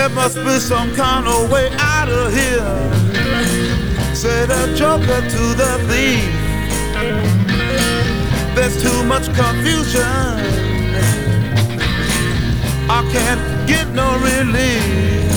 There must be some kind of way out of here, said a joker to the thief. There's too much confusion, I can't get no relief.